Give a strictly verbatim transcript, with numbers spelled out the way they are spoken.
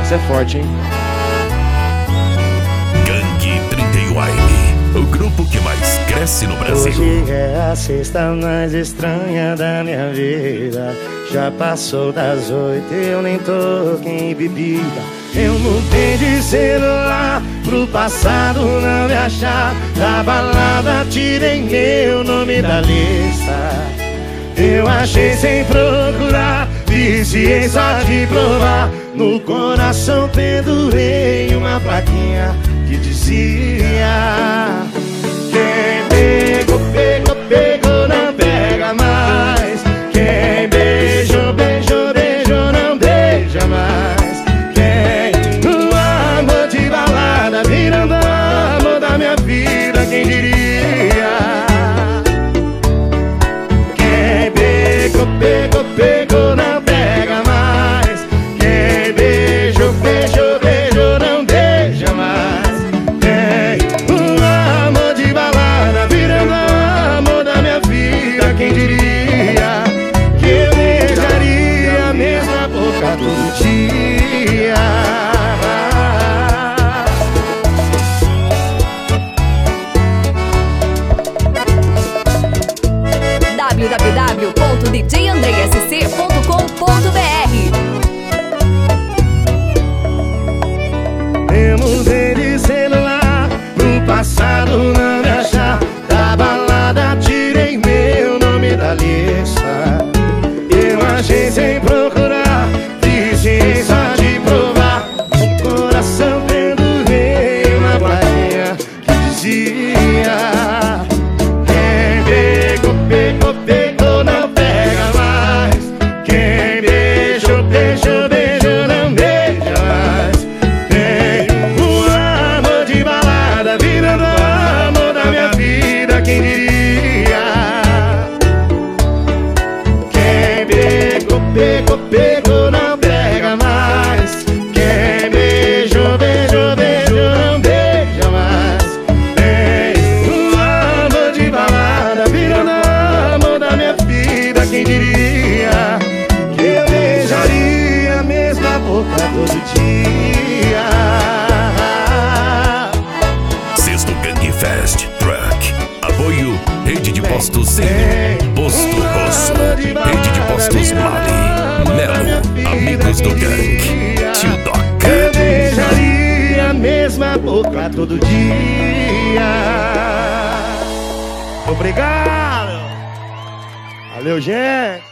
Isso é forte, hein? Gangue trinta e um A M, o grupo que mais cresce no Brasil. Hoje é a sexta mais estranha da minha vida. Já passou das oito, eu nem toquei em bebida. Eu mudei de celular pro passado não me achar. Da balada tirei meu nome da lista. Eu achei sem procurar, viciei só de provar. No coração pendurei uma plaquinha que dizia: quem pegou, pegou, pegou, não pega mais. Quem beijou, beijou, beijou, não beija mais. Quem no amor de balada virando amor da minha vida, quem diria? Quem pegou, pegou, pegou, não pega mais. Quem beijou, beijou, beijou, não beija mais. Quem no amor de balada virando amor da minha vida, quem diria? Todo dia w w w ponto d j andrei s c ponto com ponto b r. Eu mudei de celular pro passado não me achar. Da balada tirei meu nome da lista. Eu achei sem procurar, viciei só de provar. O coração pendurei uma plaquinha que dizia: quem pegou, pegou, pegou, não pega mais. Quem beijou, beijou, beijou, não beija mais. Tem um amor de balada virando amor da minha vida, quem diria? Quem pegou, pegou, pegou, não pega mais. Quem beijou, beijou, beijou, não beija mais. Tem um amor de balada virando amor da minha vida, quem diria? Que eu beijaria a mesma boca todo dia. Sexto Gangue Fest Truck. Apoio Rede de Postos Zen, Posto Rosso, Rede de Postos Mali, Melo, Amigos do Gangue, Tio Doca. Eu beijaria a mesma boca todo dia. Obrigado. Valeu, gente.